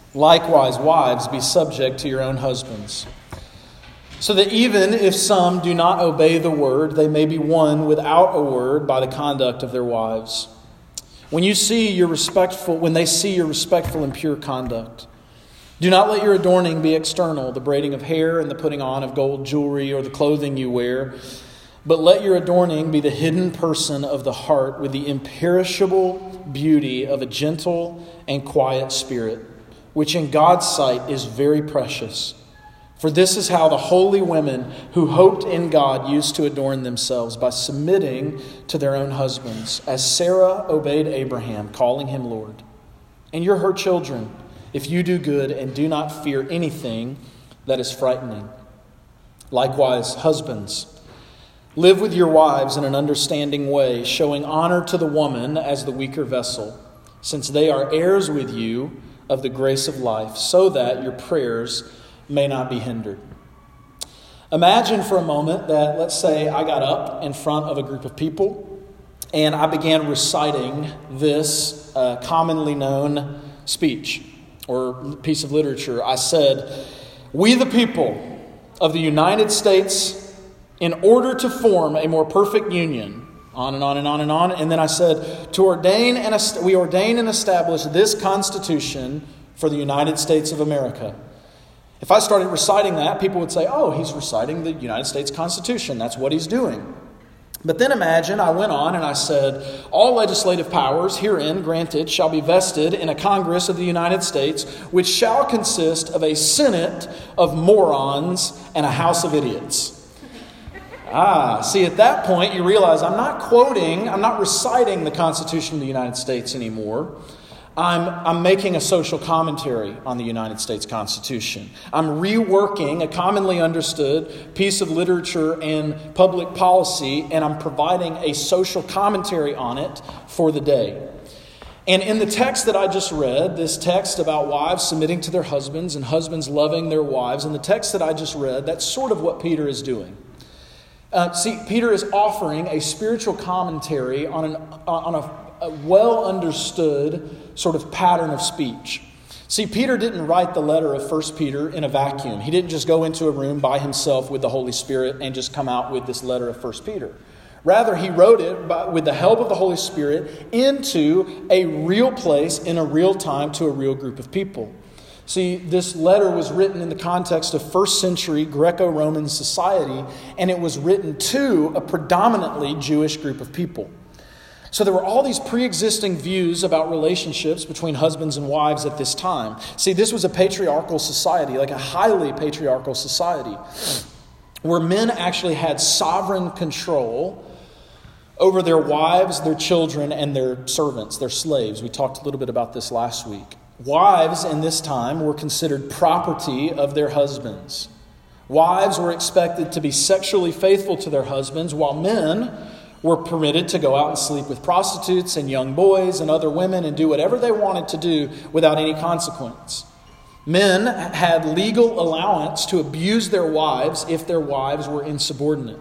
Likewise, wives, be subject to your own husbands, so that even if some do not obey the word, they may be won without a word by the conduct of their wives. When they see your respectful and pure conduct, do not let your adorning be external, the braiding of hair and the putting on of gold jewelry or the clothing you wear, but let your adorning be the hidden person of the heart with the imperishable beauty of a gentle and quiet spirit, which in God's sight is very precious. For this is how the holy women who hoped in God used to adorn themselves, by submitting to their own husbands, as Sarah obeyed Abraham, calling him Lord. And you're her children, if you do good and do not fear anything that is frightening. Likewise, husbands, live with your wives in an understanding way, showing honor to the woman as the weaker vessel, since they are heirs with you of the grace of life, so that your prayers may not be hindered. Imagine for a moment that, let's say, I got up in front of a group of people and I began reciting this commonly known speech or piece of literature. I said, "We the people of the United States, in order to form a more perfect union," on and on and on and on. And then I said, we ordain and establish this Constitution for the United States of America." If I started reciting that, people would say, "Oh, he's reciting the United States Constitution. That's what he's doing." But then imagine I went on and I said, "All legislative powers herein granted shall be vested in a Congress of the United States, which shall consist of a Senate of morons and a House of idiots." See, at that point, you realize I'm not reciting the Constitution of the United States anymore. I'm making a social commentary on the United States Constitution. I'm reworking a commonly understood piece of literature and public policy, and I'm providing a social commentary on it for the day. And in the text that I just read, this text about wives submitting to their husbands and husbands loving their wives, in the text that I just read, that's sort of what Peter is doing. Peter is offering a spiritual commentary on a well-understood sort of pattern of speech. See, Peter didn't write the letter of 1 Peter in a vacuum. He didn't just go into a room by himself with the Holy Spirit and just come out with this letter of 1 Peter. Rather, he wrote it with the help of the Holy Spirit into a real place in a real time to a real group of people. See, this letter was written in the context of first century Greco-Roman society, and it was written to a predominantly Jewish group of people. So there were all these pre-existing views about relationships between husbands and wives at this time. See, this was a patriarchal society, like a highly patriarchal society, where men actually had sovereign control over their wives, their children, and their servants, their slaves. We talked a little bit about this last week. Wives in this time were considered property of their husbands. Wives were expected to be sexually faithful to their husbands, while men were permitted to go out and sleep with prostitutes and young boys and other women and do whatever they wanted to do without any consequence. Men had legal allowance to abuse their wives if their wives were insubordinate.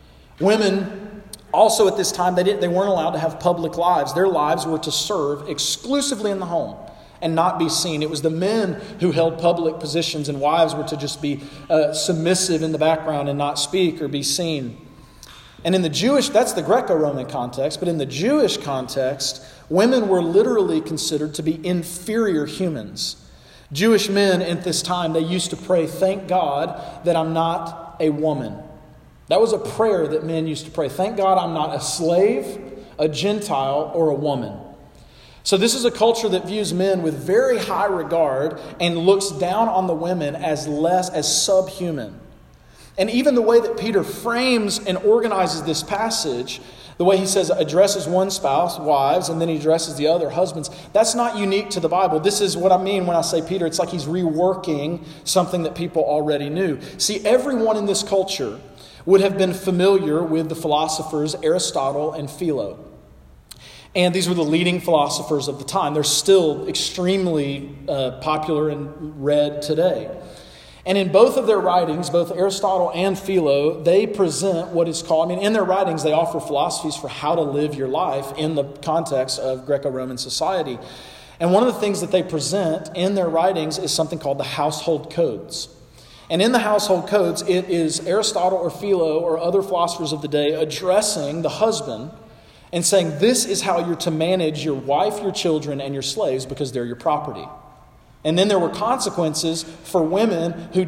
Women also at this time, they weren't allowed to have public lives. Their lives were to serve exclusively in the home and not be seen. It was the men who held public positions, and wives were to just be submissive in the background and not speak or be seen. And in the Jewish, that's the Greco-Roman context, but in the Jewish context, women were literally considered to be inferior humans. Jewish men at this time, they used to pray, "Thank God that I'm not a woman." That was a prayer that men used to pray. "Thank God I'm not a slave, a Gentile, or a woman." So this is a culture that views men with very high regard and looks down on the women as subhuman. And even the way that Peter frames and organizes this passage, the way he says addresses one spouse, wives, and then he addresses the other, husbands, that's not unique to the Bible. This is what I mean when I say Peter. It's like he's reworking something that people already knew. See, everyone in this culture would have been familiar with the philosophers Aristotle and Philo. And these were the leading philosophers of the time. They're still extremely popular and read today. And in both of their writings, both Aristotle and Philo, they present what is called, in their writings, they offer philosophies for how to live your life in the context of Greco-Roman society. And one of the things that they present in their writings is something called the household codes. And in the household codes, it is Aristotle or Philo or other philosophers of the day addressing the husband and saying, this is how you're to manage your wife, your children, and your slaves because they're your property. And then there were consequences for women who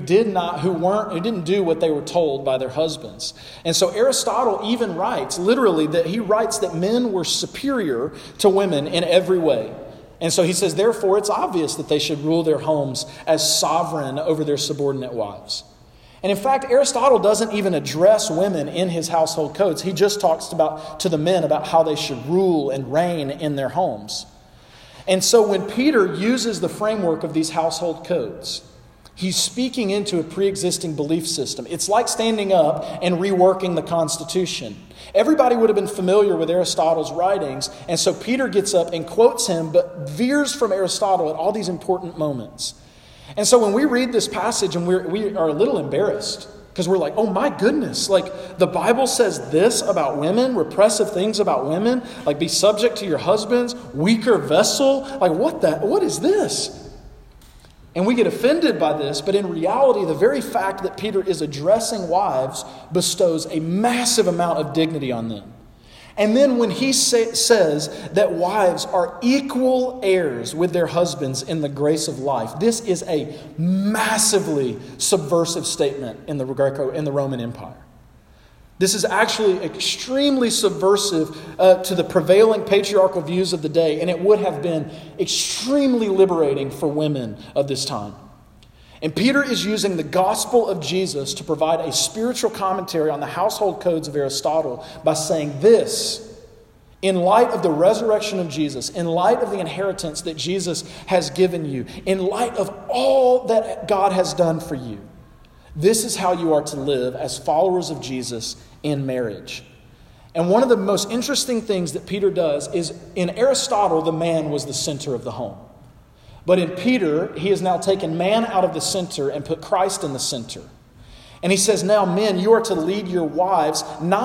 didn't do what they were told by their husbands. And so Aristotle even writes, literally, that he writes that men were superior to women in every way. And so he says, therefore, it's obvious that they should rule their homes as sovereign over their subordinate wives. And in fact, Aristotle doesn't even address women in his household codes. He just talks to the men about how they should rule and reign in their homes. And so when Peter uses the framework of these household codes, he's speaking into a pre-existing belief system. It's like standing up and reworking the Constitution. Everybody would have been familiar with Aristotle's writings, and so Peter gets up and quotes him, but veers from Aristotle at all these important moments. And so when we read this passage, and we are a little embarrassed, because we're like, oh my goodness, like the Bible says this about women, repressive things about women, like be subject to your husbands, weaker vessel, like what is this? And we get offended by this, but in reality, the very fact that Peter is addressing wives bestows a massive amount of dignity on them. And then when he says that wives are equal heirs with their husbands in the grace of life, this is a massively subversive statement in the Roman Empire. This is actually extremely subversive to the prevailing patriarchal views of the day, and it would have been extremely liberating for women of this time. And Peter is using the gospel of Jesus to provide a spiritual commentary on the household codes of Aristotle by saying this: in light of the resurrection of Jesus, in light of the inheritance that Jesus has given you, in light of all that God has done for you, this is how you are to live as followers of Jesus in marriage. And one of the most interesting things that Peter does is, in Aristotle, the man was the center of the home. But in Peter, he has now taken man out of the center and put Christ in the center. And he says, now men, you are to lead your wives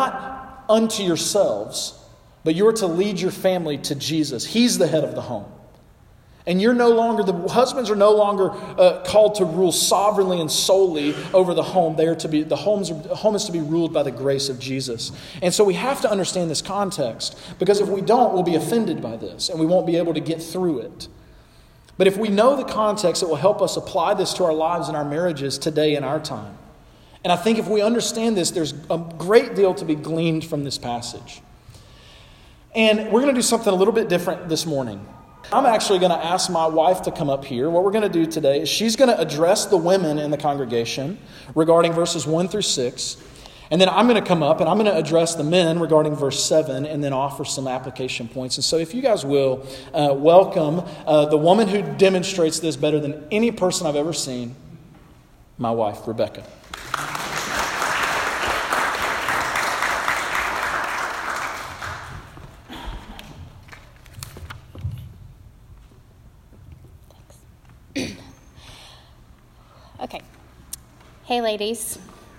not unto yourselves, but you are to lead your family to Jesus. He's the head of the home. And the husbands are no longer called to rule sovereignly and solely over the home. The home is to be ruled by the grace of Jesus. And so we have to understand this context, because if we don't, we'll be offended by this and we won't be able to get through it. But if we know the context, it will help us apply this to our lives and our marriages today in our time. And I think if we understand this, there's a great deal to be gleaned from this passage. And we're going to do something a little bit different this morning. I'm actually going to ask my wife to come up here. What we're going to do today is she's going to address the women in the congregation regarding verses 1 through 6. And then I'm going to come up and I'm going to address the men regarding verse 7 and then offer some application points. And so if you guys will, welcome the woman who demonstrates this better than any person I've ever seen, my wife, Rebecca. Okay. Hey, ladies.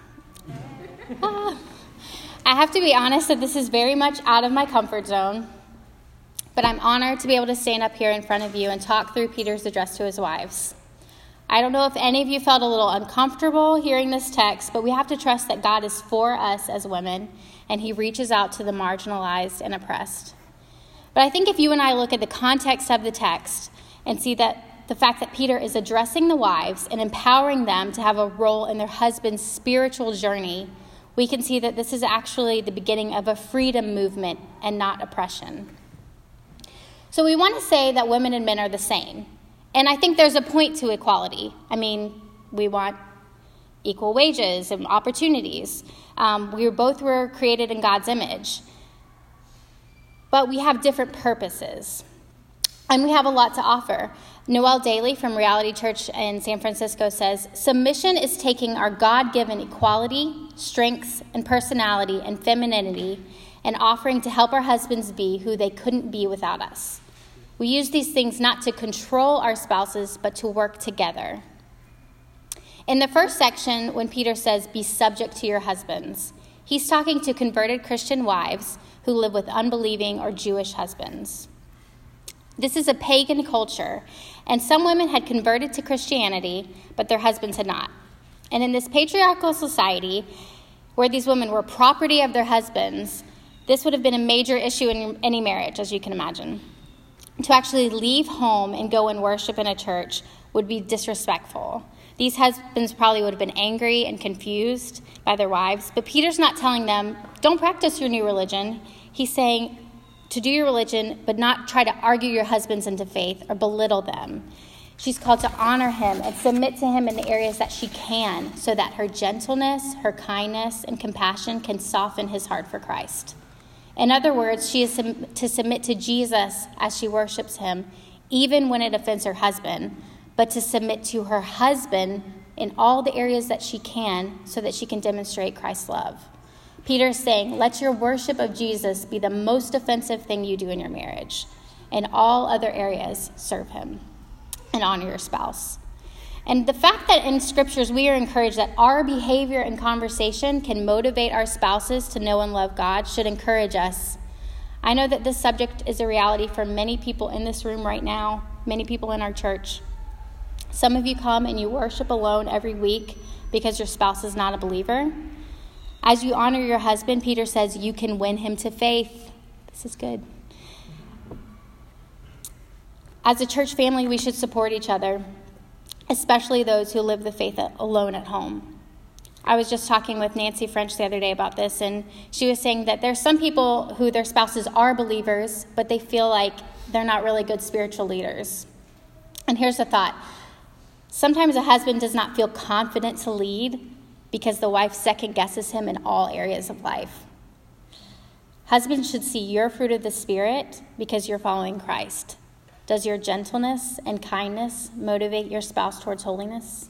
I have to be honest that this is very much out of my comfort zone, but I'm honored to be able to stand up here in front of you and talk through Peter's address to his wives. I don't know if any of you felt a little uncomfortable hearing this text, but we have to trust that God is for us as women, and he reaches out to the marginalized and oppressed. But I think if you and I look at the context of the text and see that the fact that Peter is addressing the wives and empowering them to have a role in their husband's spiritual journey, we can see that this is actually the beginning of a freedom movement and not oppression. So we want to say that women and men are the same. And I think there's a point to equality. I mean, we want equal wages and opportunities. We both were created in God's image. But we have different purposes. And we have a lot to offer. Noelle Daly from Reality Church in San Francisco says, submission is taking our God-given equality, strengths, and personality and femininity and offering to help our husbands be who they couldn't be without us. We use these things not to control our spouses, but to work together. In the first section, when Peter says, be subject to your husbands, he's talking to converted Christian wives who live with unbelieving or Jewish husbands. This is a pagan culture, and some women had converted to Christianity, but their husbands had not. And in this patriarchal society, where these women were property of their husbands, this would have been a major issue in any marriage, as you can imagine. To actually leave home and go and worship in a church would be disrespectful. These husbands probably would have been angry and confused by their wives, but Peter's not telling them, don't practice your new religion. He's saying to do your religion, but not try to argue your husbands into faith or belittle them. She's called to honor him and submit to him in the areas that she can, so that her gentleness, her kindness, and compassion can soften his heart for Christ. In other words, she is to submit to Jesus as she worships him, even when it offends her husband, but to submit to her husband in all the areas that she can, so that she can demonstrate Christ's love. Peter is saying, let your worship of Jesus be the most offensive thing you do in your marriage. In all other areas, serve him and honor your spouse. And the fact that in scriptures we are encouraged that our behavior and conversation can motivate our spouses to know and love God should encourage us. I know that this subject is a reality for many people in this room right now, many people in our church. Some of you come and you worship alone every week because your spouse is not a believer. As you honor your husband, Peter says you can win him to faith. This is good. As a church family, we should support each other, especially those who live the faith alone at home. I was just talking with Nancy French the other day about this, and she was saying that there's some people who their spouses are believers, but they feel like they're not really good spiritual leaders. And here's the thought. Sometimes a husband does not feel confident to lead because the wife second guesses him in all areas of life. Husbands should see your fruit of the Spirit because you're following Christ. Does your gentleness and kindness motivate your spouse towards holiness?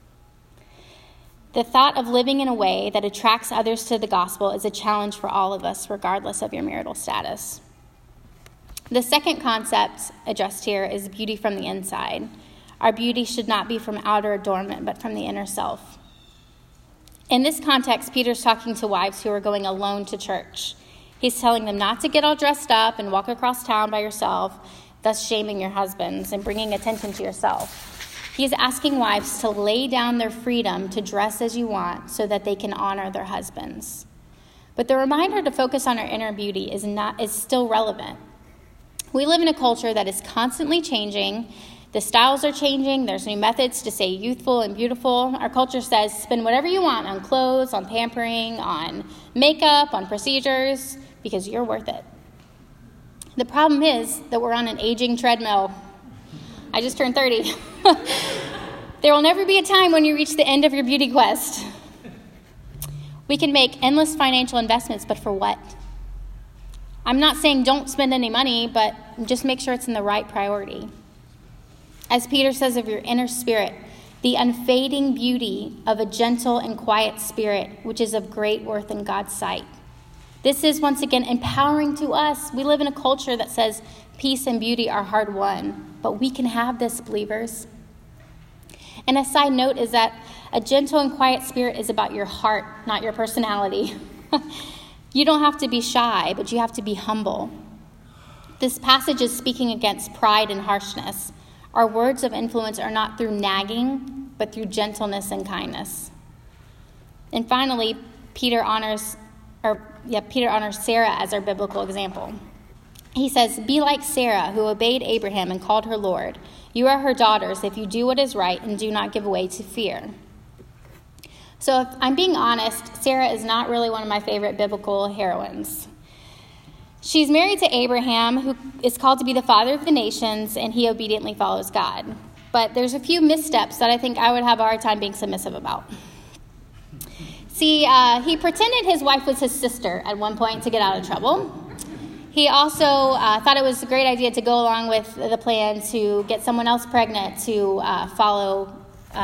The thought of living in a way that attracts others to the gospel is a challenge for all of us, regardless of your marital status. The second concept addressed here is beauty from the inside. Our beauty should not be from outer adornment, but from the inner self. In this context, Peter's talking to wives who are going alone to church. He's telling them not to get all dressed up and walk across town by yourself, thus shaming your husbands and bringing attention to yourself. He is asking wives to lay down their freedom to dress as you want so that they can honor their husbands. But the reminder to focus on our inner beauty is still relevant. We live in a culture that is constantly changing. The styles are changing. There's new methods to stay youthful and beautiful. Our culture says spend whatever you want on clothes, on pampering, on makeup, on procedures, because you're worth it. The problem is that we're on an aging treadmill. I just turned 30. There will never be a time when you reach the end of your beauty quest. We can make endless financial investments, but for what? I'm not saying don't spend any money, but just make sure it's in the right priority. As Peter says of your inner spirit, the unfading beauty of a gentle and quiet spirit, which is of great worth in God's sight. This is, once again, empowering to us. We live in a culture that says peace and beauty are hard won, but we can have this, believers. And a side note is that a gentle and quiet spirit is about your heart, not your personality. You don't have to be shy, but you have to be humble. This passage is speaking against pride and harshness. Our words of influence are not through nagging, but through gentleness and kindness. And finally, Peter honors Sarah as our biblical example. He says, "Be like Sarah, who obeyed Abraham and called her Lord. You are her daughters if you do what is right and do not give way to fear." So if I'm being honest, Sarah is not really one of my favorite biblical heroines. She's married to Abraham, who is called to be the father of the nations, and he obediently follows God. But there's a few missteps that I think I would have a hard time being submissive about. See, he pretended his wife was his sister at one point to get out of trouble. He also thought it was a great idea to go along with the plan to get someone else pregnant to follow,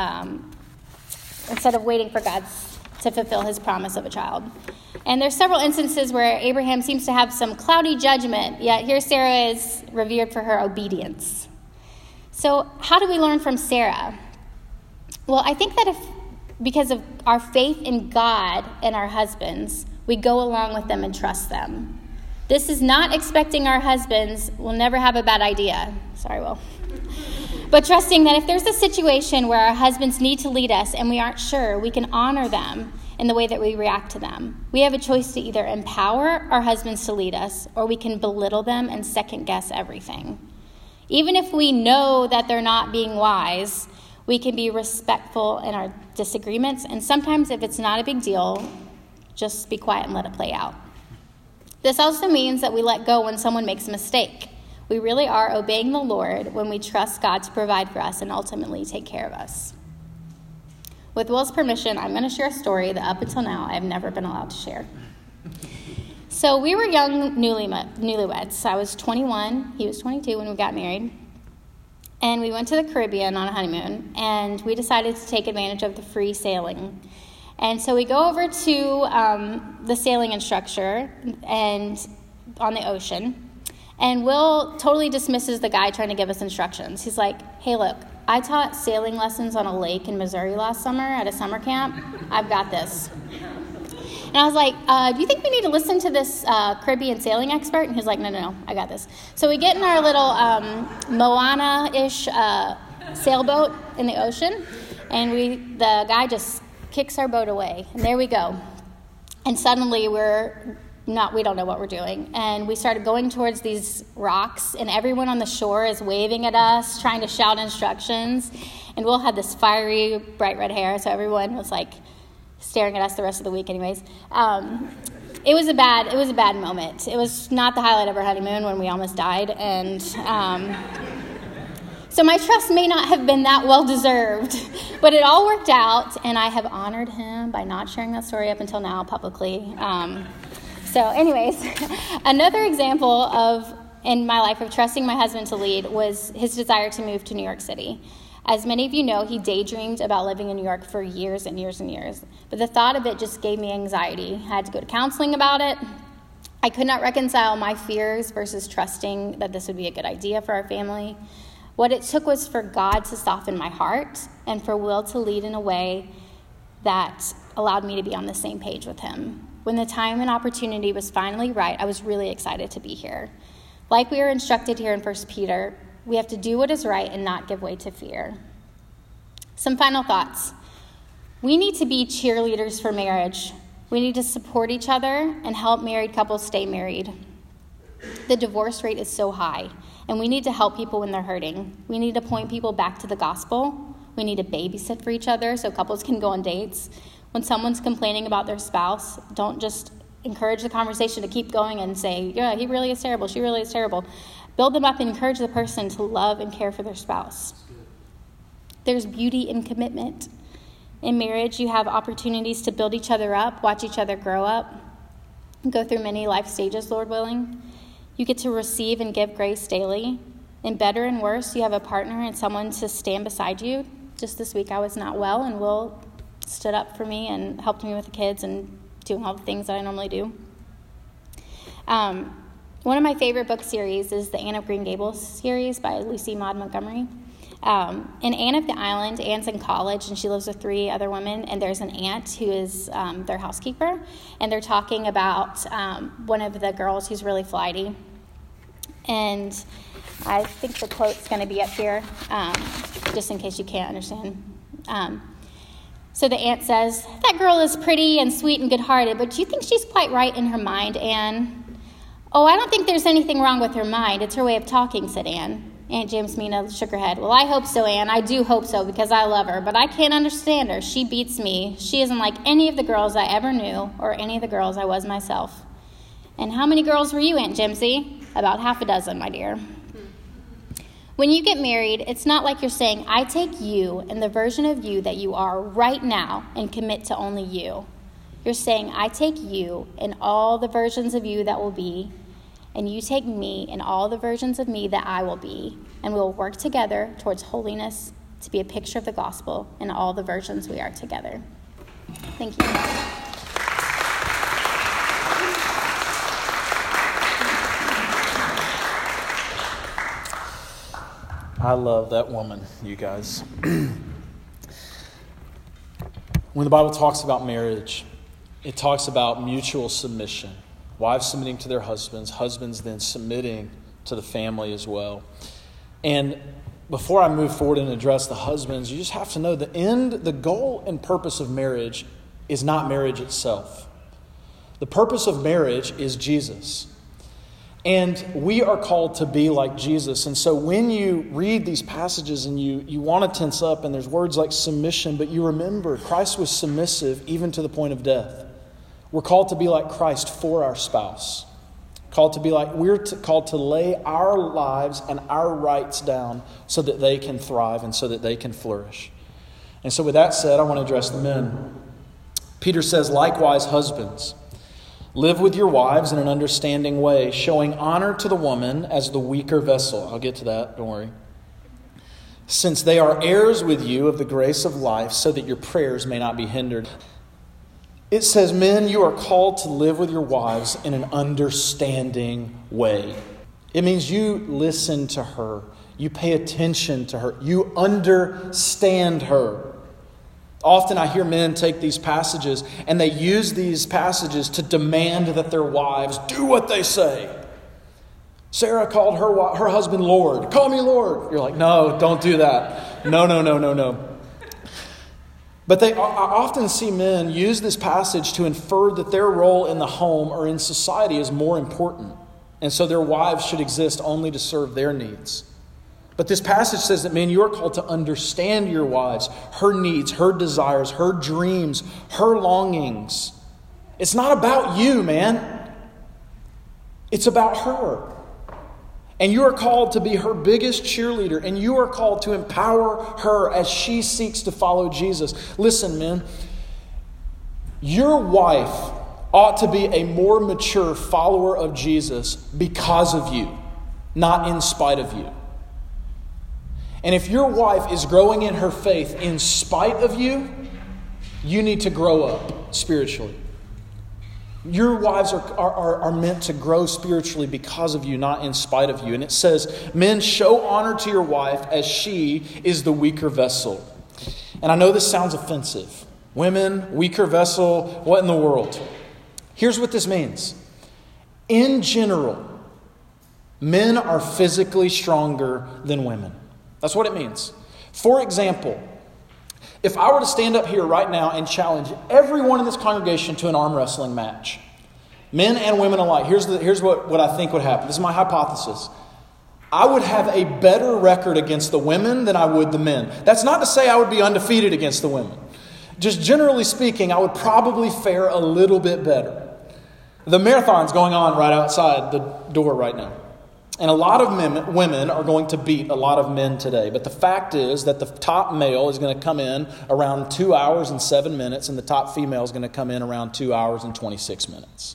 instead of waiting for God to fulfill his promise of a child. And there's several instances where Abraham seems to have some cloudy judgment, yet here Sarah is revered for her obedience. So how do we learn from Sarah? Well, I think that because of our faith in God and our husbands, we go along with them and trust them. This is not expecting our husbands will never have a bad idea. Sorry, Will. But trusting that if there's a situation where our husbands need to lead us and we aren't sure, we can honor them in the way that we react to them. We have a choice to either empower our husbands to lead us, or we can belittle them and second-guess everything. Even if we know that they're not being wise, we can be respectful in our disagreements, and sometimes if it's not a big deal, just be quiet and let it play out. This also means that we let go when someone makes a mistake. We really are obeying the Lord when we trust God to provide for us and ultimately take care of us. With Will's permission, I'm going to share a story that up until now I've never been allowed to share. So we were young newlyweds. I was 21, he was 22 when we got married. And we went to the Caribbean on a honeymoon, and we decided to take advantage of the free sailing. And so we go over to the sailing instructor and on the ocean. And Will totally dismisses the guy trying to give us instructions. He's like, hey, look, I taught sailing lessons on a lake in Missouri last summer at a summer camp. I've got this. And I was like, do you think we need to listen to this Caribbean sailing expert? And he's like, no, I got this. So we get in our little Moana-ish sailboat in the ocean, and the guy just kicks our boat away. And there we go. And suddenly we don't know what we're doing. And we started going towards these rocks, and everyone on the shore is waving at us, trying to shout instructions. And Will had this fiery, bright red hair, so everyone was like staring at us the rest of the week anyways. It was a bad moment. It was not the highlight of our honeymoon when we almost died. And so my trust may not have been that well deserved, but it all worked out, and I have honored him by not sharing that story up until now publicly. So anyways, another example in my life of trusting my husband to lead was his desire to move to New York City. As many of you know, he daydreamed about living in New York for years and years and years. But the thought of it just gave me anxiety. I had to go to counseling about it. I could not reconcile my fears versus trusting that this would be a good idea for our family. What it took was for God to soften my heart and for Will to lead in a way that allowed me to be on the same page with him. When the time and opportunity was finally right, I was really excited to be here. Like we were instructed here in 1 Peter, we have to do what is right and not give way to fear. Some final thoughts. We need to be cheerleaders for marriage. We need to support each other and help married couples stay married. The divorce rate is so high, and we need to help people when they're hurting. We need to point people back to the gospel. We need to babysit for each other so couples can go on dates. When someone's complaining about their spouse, don't just encourage the conversation to keep going and say, yeah, he really is terrible, she really is terrible. Build them up and encourage the person to love and care for their spouse. There's beauty in commitment. In marriage, you have opportunities to build each other up, watch each other grow up, go through many life stages, Lord willing. You get to receive and give grace daily. In better and worse, you have a partner and someone to stand beside you. Just this week, I was not well, and Will stood up for me and helped me with the kids and doing all the things that I normally do. One of my favorite book series is the Anne of Green Gables series by Lucy Maud Montgomery. In Anne of the Island, Anne's in college, and she lives with 3 other women, and there's an aunt who is their housekeeper, and they're talking about one of the girls who's really flighty. And I think the quote's going to be up here, just in case you can't understand. So the aunt says, that girl is pretty and sweet and good-hearted, but do you think she's quite right in her mind, Anne? Oh, I don't think there's anything wrong with her mind. It's her way of talking, said Anne. Aunt Jamesina shook her head. Well, I hope so, Anne. I do hope so, because I love her, but I can't understand her. She beats me. She isn't like any of the girls I ever knew or any of the girls I was myself. And how many girls were you, Aunt Jimsy? About 6, my dear. When you get married, it's not like you're saying, I take you and the version of you that you are right now and commit to only you. You're saying, I take you and all the versions of you that will be, and you take me and all the versions of me that I will be, and we'll work together towards holiness to be a picture of the gospel in all the versions we are together. Thank you. I love that woman, you guys. When the Bible talks about marriage, it talks about mutual submission. Wives submitting to their husbands, husbands then submitting to the family as well. And before I move forward and address the husbands, you just have to know the goal and purpose of marriage is not marriage itself. The purpose of marriage is Jesus. And we are called to be like Jesus. And so when you read these passages and you want to tense up and there's words like submission, but you remember Christ was submissive even to the point of death. We're called to be like Christ for our spouse. Called to lay our lives and our rights down so that they can thrive and so that they can flourish. And so with that said, I want to address the men. Peter says, likewise, husbands, live with your wives in an understanding way, showing honor to the woman as the weaker vessel. I'll get to that, don't worry. Since they are heirs with you of the grace of life, so that your prayers may not be hindered. It says, men, you are called to live with your wives in an understanding way. It means you listen to her. You pay attention to her. You understand her. Often I hear men take these passages and they use these passages to demand that their wives do what they say. Sarah called her husband Lord. Call me Lord. You're like, no, don't do that. No. But I often see men use this passage to infer that their role in the home or in society is more important. And so their wives should exist only to serve their needs. But this passage says that, men, you are called to understand your wives, her needs, her desires, her dreams, her longings. It's not about you, man. It's about her. And you are called to be her biggest cheerleader, and you are called to empower her as she seeks to follow Jesus. Listen, men, your wife ought to be a more mature follower of Jesus because of you, not in spite of you. And if your wife is growing in her faith in spite of you, you need to grow up spiritually. Your wives are meant to grow spiritually because of you, not in spite of you. And it says, men, show honor to your wife as she is the weaker vessel. And I know this sounds offensive. Women, weaker vessel, what in the world? Here's what this means. In general, men are physically stronger than women. That's what it means. For example, if I were to stand up here right now and challenge everyone in this congregation to an arm wrestling match, men and women alike, here's what I think would happen. This is my hypothesis. I would have a better record against the women than I would the men. That's not to say I would be undefeated against the women. Just generally speaking, I would probably fare a little bit better. The marathon's going on right outside the door right now. And a lot of women are going to beat a lot of men today. But the fact is that the top male is going to come in around 2 hours and 7 minutes, and the top female is going to come in around 2 hours and 26 minutes.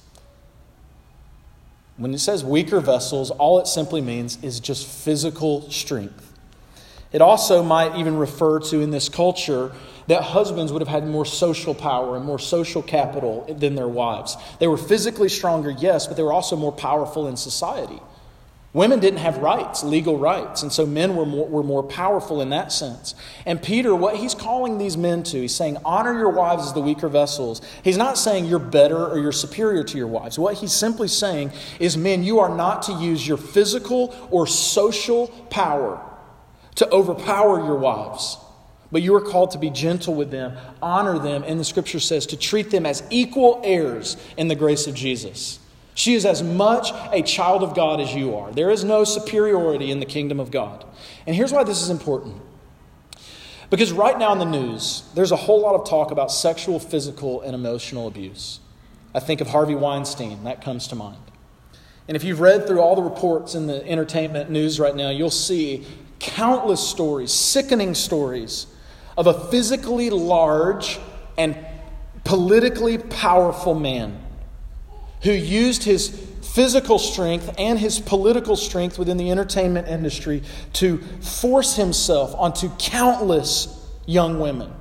When it says weaker vessels, all it simply means is just physical strength. It also might even refer to, in this culture, that husbands would have had more social power and more social capital than their wives. They were physically stronger, yes, but they were also more powerful in society. Women didn't have rights, legal rights, and so men were more powerful in that sense. And Peter, what he's calling these men to, he's saying, honor your wives as the weaker vessels. He's not saying you're better or you're superior to your wives. What he's simply saying is, men, you are not to use your physical or social power to overpower your wives. But you are called to be gentle with them, honor them, and the scripture says to treat them as equal heirs in the grace of Jesus. She is as much a child of God as you are. There is no superiority in the kingdom of God. And here's why this is important. Because right now in the news, there's a whole lot of talk about sexual, physical, and emotional abuse. I think of Harvey Weinstein. That comes to mind. And if you've read through all the reports in the entertainment news right now, you'll see countless stories, sickening stories, of a physically large and politically powerful man who used his physical strength and his political strength within the entertainment industry to force himself onto countless young women.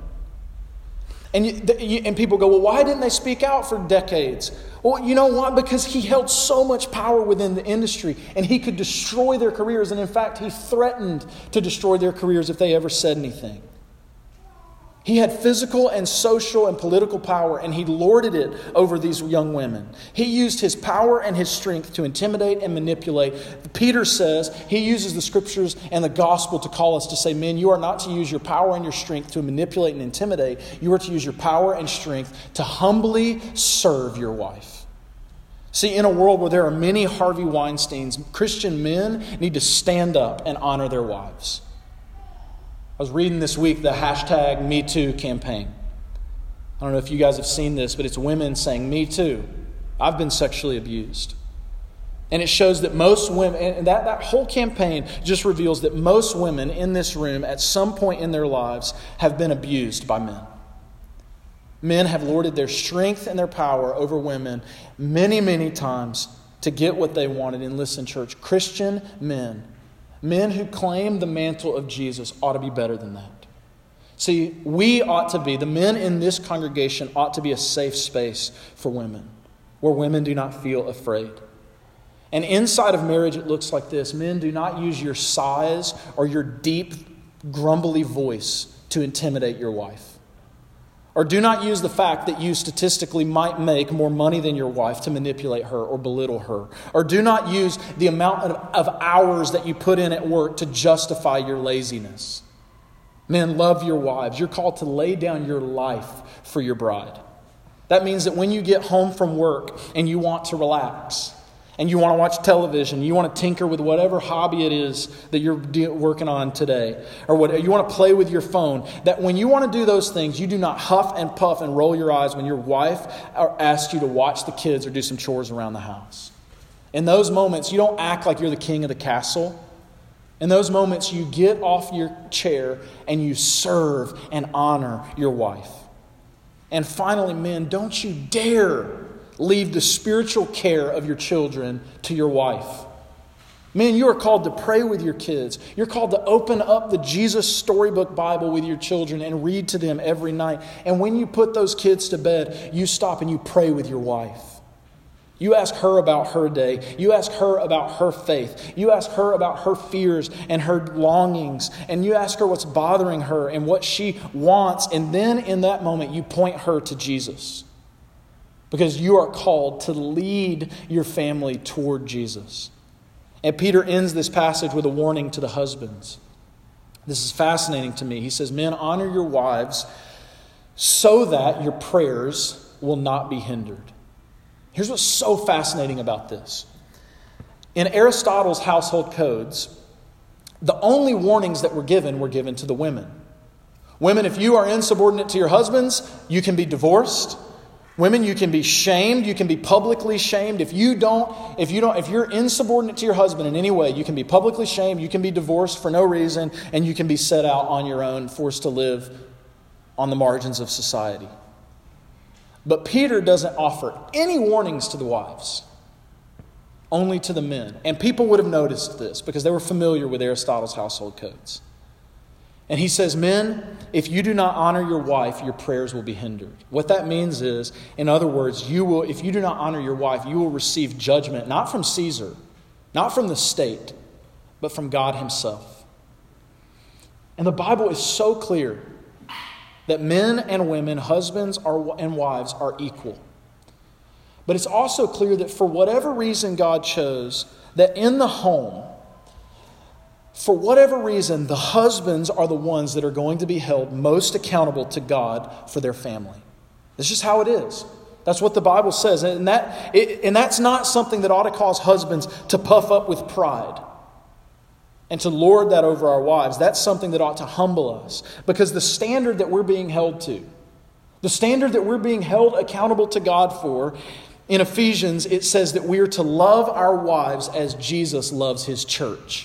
And people go, well, why didn't they speak out for decades? Well, you know what? Because he held so much power within the industry and he could destroy their careers. And in fact, he threatened to destroy their careers if they ever said anything. He had physical and social and political power, and he lorded it over these young women. He used his power and his strength to intimidate and manipulate. Peter says he uses the scriptures and the gospel to call us to say, men, you are not to use your power and your strength to manipulate and intimidate. You are to use your power and strength to humbly serve your wife. See, in a world where there are many Harvey Weinsteins, Christian men need to stand up and honor their wives. I was reading this week the hashtag #MeToo campaign. I don't know if you guys have seen this, but it's women saying, "Me too. I've been sexually abused." And it shows that most women, and that whole campaign just reveals that most women in this room at some point in their lives have been abused by men. Men have lorded their strength and their power over women many, many times to get what they wanted. And listen, church, Christian men who claim the mantle of Jesus ought to be better than that. See, we ought to be, the men in this congregation ought to be a safe space for women, where women do not feel afraid. And inside of marriage, it looks like this. Men, do not use your sighs or your deep, grumbly voice to intimidate your wife. Or do not use the fact that you statistically might make more money than your wife to manipulate her or belittle her. Or do not use the amount of hours that you put in at work to justify your laziness. Men, love your wives. You're called to lay down your life for your bride. That means that when you get home from work and you want to relax, and you want to watch television, you want to tinker with whatever hobby it is that you're working on today, or what you want to play with your phone, that when you want to do those things, you do not huff and puff and roll your eyes when your wife asks you to watch the kids or do some chores around the house. In those moments, you don't act like you're the king of the castle. In those moments, you get off your chair and you serve and honor your wife. And finally, men, don't you dare leave the spiritual care of your children to your wife. Men, you are called to pray with your kids. You're called to open up the Jesus Storybook Bible with your children and read to them every night. And when you put those kids to bed, you stop and you pray with your wife. You ask her about her day. You ask her about her faith. You ask her about her fears and her longings. And you ask her what's bothering her and what she wants. And then in that moment, you point her to Jesus. Because you are called to lead your family toward Jesus. And Peter ends this passage with a warning to the husbands. This is fascinating to me. He says, men, honor your wives so that your prayers will not be hindered. Here's what's so fascinating about this. In Aristotle's household codes, the only warnings that were given to the women. Women, if you are insubordinate to your husbands, you can be divorced. Women, you can be shamed. You can be publicly shamed. If you're insubordinate to your husband in any way, you can be publicly shamed. You can be divorced for no reason, and you can be set out on your own, forced to live on the margins of society. But Peter doesn't offer any warnings to the wives, only to the men. And people would have noticed this because they were familiar with Aristotle's household codes. And he says, men, if you do not honor your wife, your prayers will be hindered. What that means is, in other words, if you do not honor your wife, you will receive judgment, not from Caesar, not from the state, but from God himself. And the Bible is so clear that men and women, husbands and wives are equal. But it's also clear that for whatever reason God chose, that in the home, for whatever reason, the husbands are the ones that are going to be held most accountable to God for their family. That's just how it is. That's what the Bible says. And that's not something that ought to cause husbands to puff up with pride and to lord that over our wives. That's something that ought to humble us. Because the standard that we're being held to, the standard that we're being held accountable to God for, in Ephesians, it says that we are to love our wives as Jesus loves his church.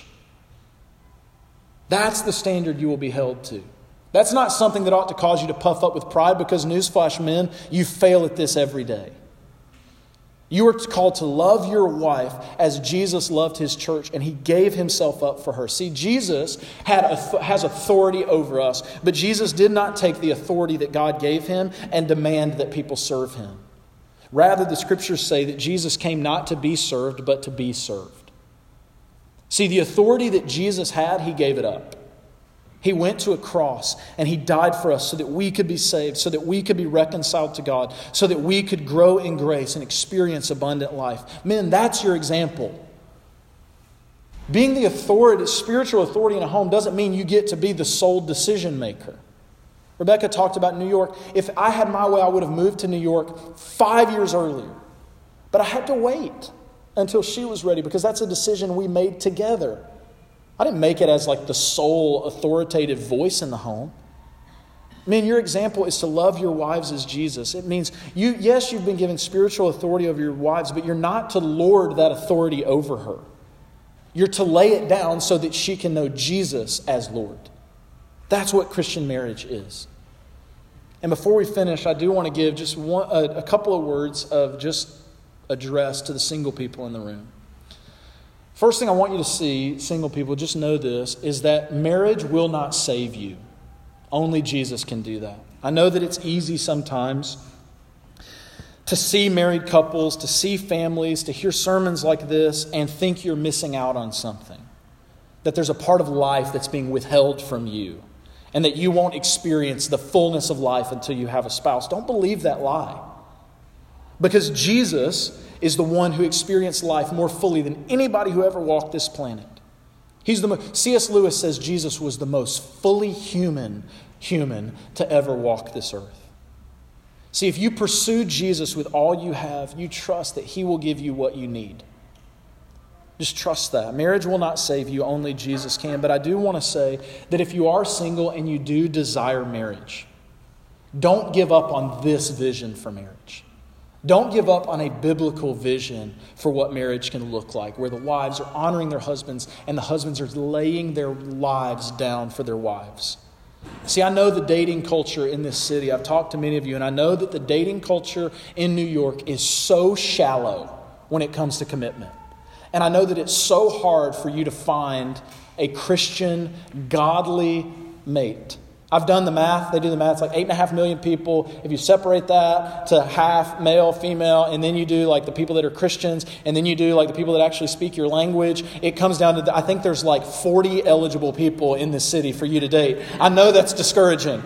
That's the standard you will be held to. That's not something that ought to cause you to puff up with pride, because newsflash, men, you fail at this every day. You are called to love your wife as Jesus loved his church, and he gave himself up for her. See, Jesus has authority over us, but Jesus did not take the authority that God gave him and demand that people serve him. Rather, the scriptures say that Jesus came not to be served, but to be served. See, the authority that Jesus had, he gave it up. He went to a cross and he died for us so that we could be saved, so that we could be reconciled to God, so that we could grow in grace and experience abundant life. Men, that's your example. Being the authority, spiritual authority in a home doesn't mean you get to be the sole decision maker. Rebecca talked about New York. If I had my way, I would have moved to New York 5 years earlier. But I had to wait until she was ready because that's a decision we made together. I didn't make it as like the sole authoritative voice in the home. Men, your example is to love your wives as Jesus. It means you've been given spiritual authority over your wives, but you're not to lord that authority over her. You're to lay it down so that she can know Jesus as Lord. That's what Christian marriage is. And before we finish, I do want to give just a couple of words of just address to the single people in the room. First thing I want you to see, single people, just know this, is that marriage will not save you. Only Jesus can do that. I know that it's easy sometimes to see married couples, to see families, to hear sermons like this and think you're missing out on something. That there's a part of life that's being withheld from you and that you won't experience the fullness of life until you have a spouse. Don't believe that lie. Because Jesus is the one who experienced life more fully than anybody who ever walked this planet. C.S. Lewis says Jesus was the most fully human to ever walk this earth. See, if you pursue Jesus with all you have, you trust that He will give you what you need. Just trust that. Marriage will not save you, only Jesus can. But I do want to say that if you are single and you do desire marriage, don't give up on this vision for marriage. Don't give up on a biblical vision for what marriage can look like, where the wives are honoring their husbands and the husbands are laying their lives down for their wives. See, I know the dating culture in this city. I've talked to many of you, and I know that the dating culture in New York is so shallow when it comes to commitment. And I know that it's so hard for you to find a Christian, godly mate. I've done the math. They do the math. It's like 8.5 million people. If you separate that to half male, female, and then you do like the people that are Christians, and then you do like the people that actually speak your language, it comes down to, I think there's like 40 eligible people in this city for you to date. I know that's discouraging.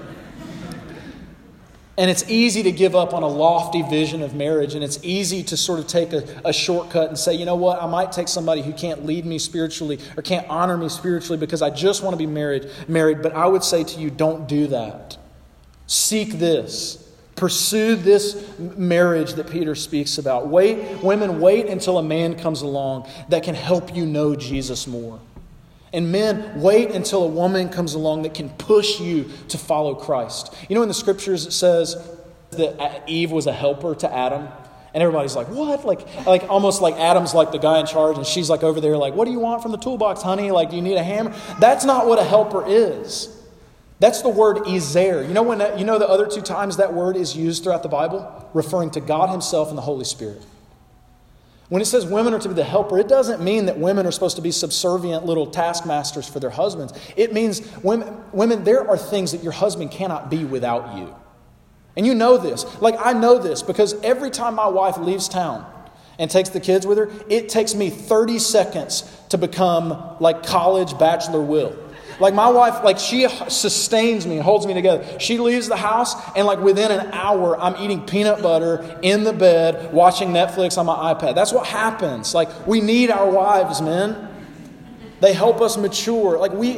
And it's easy to give up on a lofty vision of marriage. And it's easy to sort of take a shortcut and say, you know what, I might take somebody who can't lead me spiritually or can't honor me spiritually because I just want to be married. But I would say to you, don't do that. Seek this. Pursue this marriage that Peter speaks about. Women, wait until a man comes along that can help you know Jesus more. And men, wait until a woman comes along that can push you to follow Christ. You know, in the scriptures it says that Eve was a helper to Adam. And everybody's like, what? Like almost like Adam's like the guy in charge. And she's like over there like, what do you want from the toolbox, honey? Like, do you need a hammer? That's not what a helper is. That's the word ezer. You know the other two times that word is used throughout the Bible? Referring to God Himself and the Holy Spirit. When it says women are to be the helper, it doesn't mean that women are supposed to be subservient little taskmasters for their husbands. It means women, there are things that your husband cannot be without you. And you know this. Like, I know this because every time my wife leaves town and takes the kids with her, it takes me 30 seconds to become like college bachelor Will. Like my wife, like she sustains me and holds me together. She leaves the house and like within an hour, I'm eating peanut butter in the bed, watching Netflix on my iPad. That's what happens. Like we need our wives, men. They help us mature.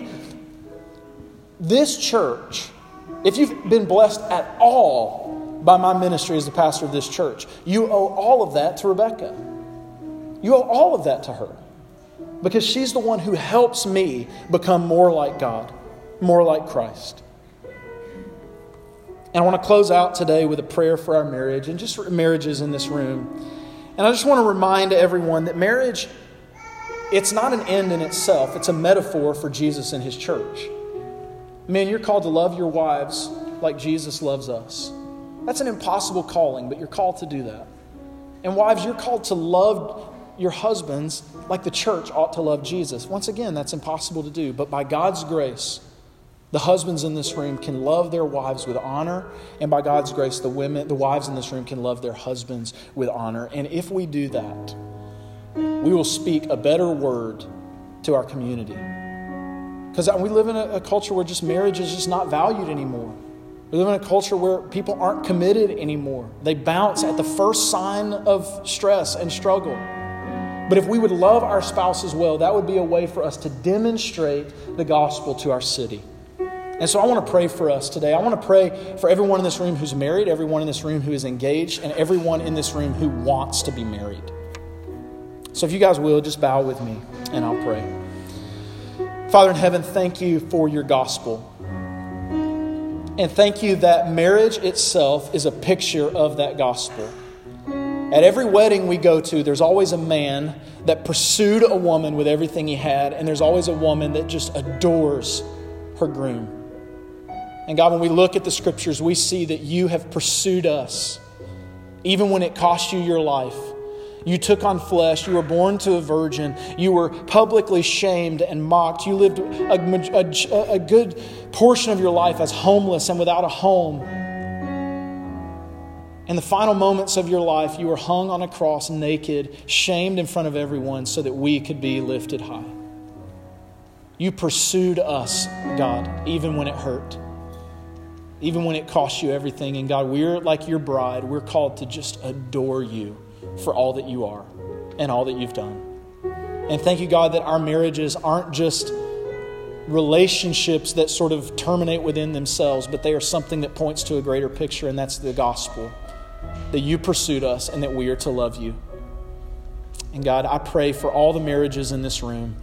This church, if you've been blessed at all by my ministry as the pastor of this church, you owe all of that to Rebecca. You owe all of that to her. Because she's the one who helps me become more like God, more like Christ. And I want to close out today with a prayer for our marriage and just for marriages in this room. And I just want to remind everyone that marriage, it's not an end in itself. It's a metaphor for Jesus and His church. Men, you're called to love your wives like Jesus loves us. That's an impossible calling, but you're called to do that. And wives, you're called to love your husbands like the church ought to love Jesus. Once again, that's impossible to do. But by God's grace, the husbands in this room can love their wives with honor. And by God's grace, the wives in this room can love their husbands with honor. And if we do that, we will speak a better word to our community. Because we live in a culture where just marriage is just not valued anymore. We live in a culture where people aren't committed anymore. They bounce at the first sign of stress and struggle. But if we would love our spouses well, that would be a way for us to demonstrate the gospel to our city. And so I want to pray for us today. I want to pray for everyone in this room who's married, everyone in this room who is engaged, and everyone in this room who wants to be married. So if you guys will, just bow with me and I'll pray. Father in heaven, thank you for your gospel. And thank you that marriage itself is a picture of that gospel. At every wedding we go to, there's always a man that pursued a woman with everything he had, and there's always a woman that just adores her groom. And God, when we look at the scriptures, we see that you have pursued us, even when it cost you your life. You took on flesh. You were born to a virgin. You were publicly shamed and mocked. You lived a good portion of your life as homeless and without a home. In the final moments of your life, you were hung on a cross naked, shamed in front of everyone so that we could be lifted high. You pursued us, God, even when it hurt. Even when it cost you everything. And God, we're like your bride. We're called to just adore you for all that you are and all that you've done. And thank you, God, that our marriages aren't just relationships that sort of terminate within themselves, but they are something that points to a greater picture, and that's the gospel. That you pursued us and that we are to love you. And God, I pray for all the marriages in this room.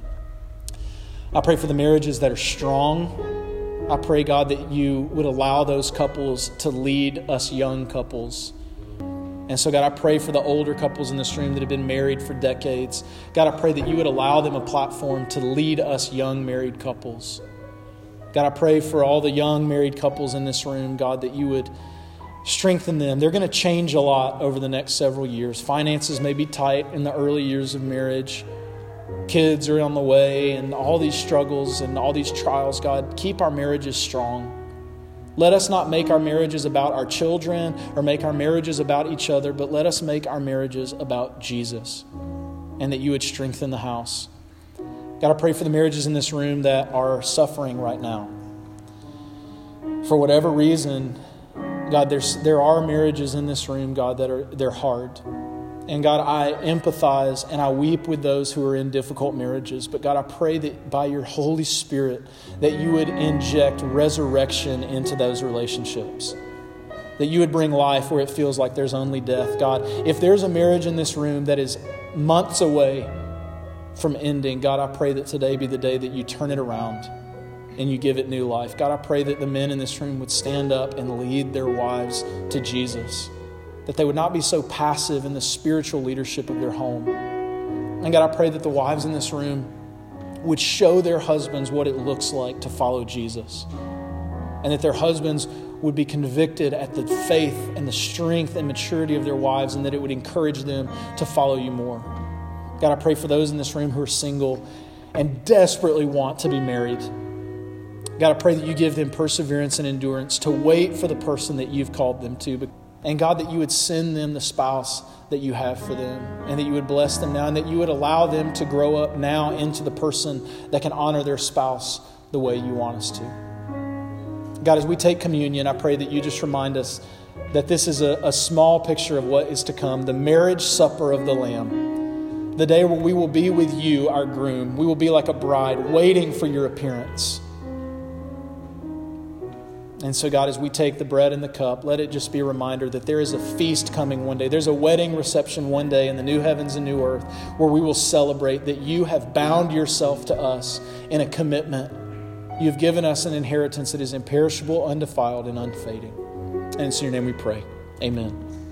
I pray for the marriages that are strong. I pray, God, that you would allow those couples to lead us young couples. And so, God, I pray for the older couples in this room that have been married for decades. God, I pray that you would allow them a platform to lead us young married couples. God, I pray for all the young married couples in this room, God, that you would strengthen them. They're going to change a lot over the next several years. Finances may be tight in the early years of marriage. Kids are on the way, and all these struggles and all these trials. God, keep our marriages strong. Let us not make our marriages about our children or make our marriages about each other, but let us make our marriages about Jesus, and that you would strengthen the house. God, I pray for the marriages in this room that are suffering right now. For whatever reason, God, there are marriages in this room, God, they're hard. And God, I empathize and I weep with those who are in difficult marriages. But God, I pray that by your Holy Spirit, that you would inject resurrection into those relationships. That you would bring life where it feels like there's only death. God, if there's a marriage in this room that is months away from ending, God, I pray that today be the day that you turn it around and you give it new life. God, I pray that the men in this room would stand up and lead their wives to Jesus. That they would not be so passive in the spiritual leadership of their home. And God, I pray that the wives in this room would show their husbands what it looks like to follow Jesus. And that their husbands would be convicted at the faith and the strength and maturity of their wives, and that it would encourage them to follow you more. God, I pray for those in this room who are single and desperately want to be married. God, I pray that you give them perseverance and endurance to wait for the person that you've called them to. And God, that you would send them the spouse that you have for them, and that you would bless them now, and that you would allow them to grow up now into the person that can honor their spouse the way you want us to. God, as we take communion, I pray that you just remind us that this is a small picture of what is to come, the marriage supper of the Lamb, the day where we will be with you, our groom. We will be like a bride waiting for your appearance. And so, God, as we take the bread and the cup, let it just be a reminder that there is a feast coming one day. There's a wedding reception one day in the new heavens and new earth where we will celebrate that you have bound yourself to us in a commitment. You've given us an inheritance that is imperishable, undefiled, and unfading. And it's in your name we pray. Amen.